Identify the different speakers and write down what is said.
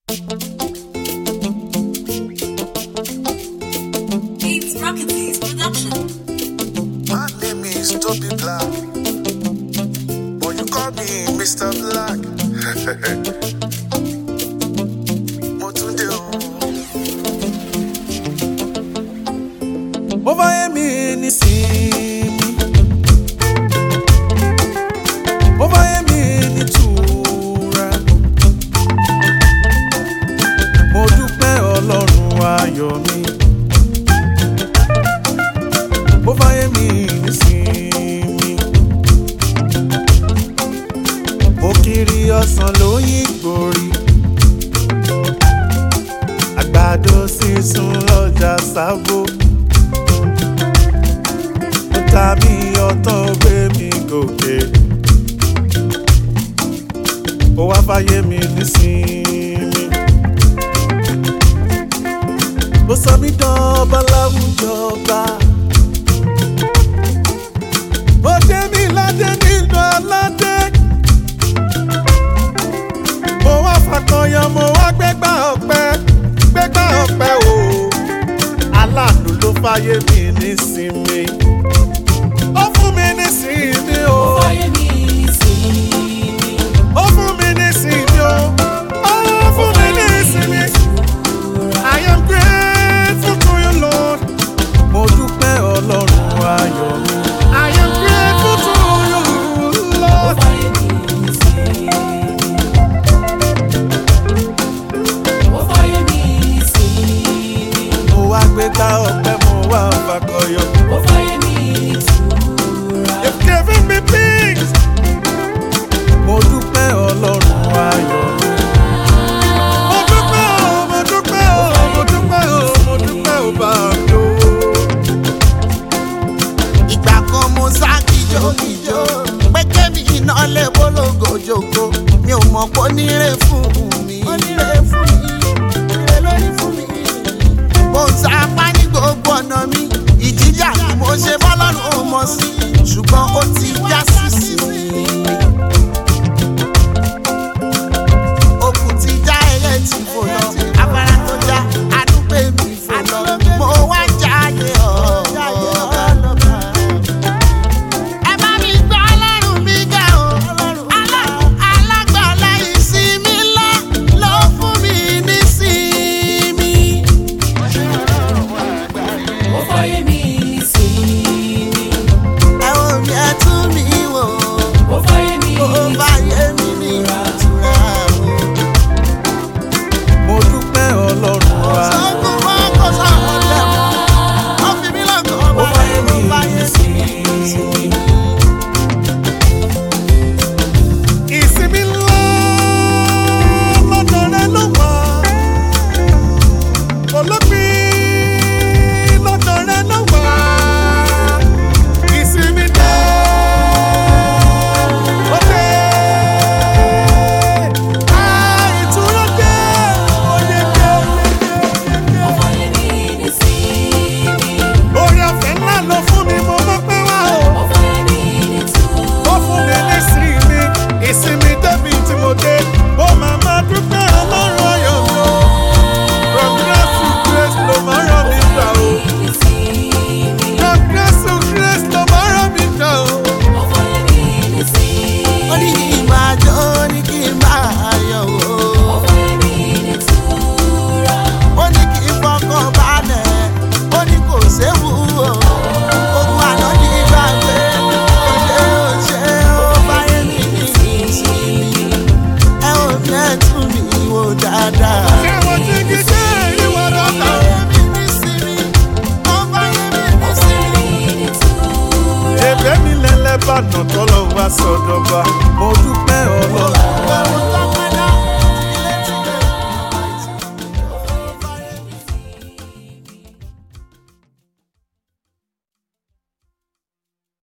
Speaker 1: It's Rocketies Production.
Speaker 2: My name is Toby Black, but you call me Mr. Black. Motunde o.
Speaker 3: Mo fàyè mi nísìnyí, mo fàyè mi nítura. Mo dúpẹ́ Ọlọ́run ayọ̀ mi. Mo fàyè mi nísìnyí, mo kiri ọsàn lóyìn gbòòrì. Àgbàdo sísun lọ́jà Sábó. Tàbí ọ̀tọ̀ gbé mi gòkè, ó wá fàyè mi nísìnyí. Ó sọ mí dọ́ba láwùjọ ọba, ó dé mi ládé nínú aládé. Mo wá fàkọyọ, mo wá gbégbá ọpẹ́ o. Aláàánú ló fàyè mi nísìnyí. Ó fún mi nísìnyí o.
Speaker 1: Ó fàyè mi nísìnyí.
Speaker 3: Ó fún mi nísìnyí o. Ó fún mi nísìnyí. I am grateful to you, Lord. Mo dúpẹ́ Ọlọ́run ayọ̀ mi. I am grateful to you, Lord.
Speaker 1: Ó fàyè mi nísìnyí. Ó fàyè mi nísìnyí.
Speaker 3: Mo wá gbégbá ọpẹ́, mo wá fàkọyọ.
Speaker 1: Ó fàyè mi nísìnyí.
Speaker 3: You've given me peace. Mo dúpẹ́ Ọlọ́run ayọ̀ mi. Mo dúpẹ́ o, mo dúpẹ́ o, mo dúpẹ́ o, mo dúpẹ́ o bá mi o.
Speaker 4: Ìgbà kan mo sá kìjokìjo pé kémi iná lè bólógo jòkó, mi ò mọ̀ pé oníre fún mi. Oníre fún mi, ire lórí fún mi. Mo ń sapá ní gbogbo ọ̀nà mi, ìjìjà ni mo ṣe bọ́lọ́run ò mọ̀ sí, ṣùgbọ́n ó ti já sísì mi. Òkú ti já eré tí fò lọ, afárá tó já adúgbò mi fò lọ, mo wá jáde ọ̀gá. Ẹ bá mi gbọ́ Ọlọ́run mi ga o, alágbàlá ìsinmi ńlá ló fún mi nísinmi.
Speaker 1: Ó fàyè mi nísìnyí.
Speaker 4: Ẹ wo mi ẹ tún mi wò,
Speaker 1: Ó fàyè mi
Speaker 4: ó bá yé mi ní ìtura o.
Speaker 3: Mo dúpẹ́ Ọlọ́run ayọ̀.
Speaker 4: Sọ́gun wọn kò sọ̀rọ̀ lẹ́mọ̀, ó fi mí lọ́kàn
Speaker 3: Ó fàyè mi
Speaker 4: bá yé mi ní ìsinmi.
Speaker 3: Ìsinmi ńlá lọ́dọ̀ rẹ ló wà. Olópin lọ́dọ̀ rẹ ló wà. Ìsinmi dé, ó dé. Ìtura dé, oyè dé.
Speaker 1: Ó fàyè mi nísìnyí.
Speaker 3: Oore ọ̀fẹ́ ńlá ló fún mi, mo mọ̀ pé wá o.
Speaker 1: Ó fàyè mi nísìnyí.
Speaker 3: Ó fún mi nísìnyí, ìsinmi débi tí mo dé. Ó máa máa dúpẹ́ Ọlọ́run ayọ̀ mi o. From grace to grace ló máa rán mi gbà o. From grace to grace ló máa rán mi gbà o.
Speaker 1: Ó fàyè mi nísìnyí.
Speaker 4: Ó ní kí n máa jó, ó ní kí n máa yọ̀ o.
Speaker 1: Ó fàyè mi nítura.
Speaker 4: Ó ní kí n fọkàn balẹ̀, ó ní kò séwu o. Ogun àná ní gbàgbé, òṣè ó fàyè mi ní ìsinmi. Ẹ ò ní ẹ tún mi wò dáadáa.
Speaker 3: Ṣé wọ́n ti kí ṣe ìwọ lọ́kàn?
Speaker 4: Fàyè mi ní ìsinmi, ó fàyè mi ní ìsinmi.
Speaker 3: Èbé mi lẹ́lẹ́bàdàn tọ́lọ́ wá sọ́dọ̀ bá. Mo dúpẹ́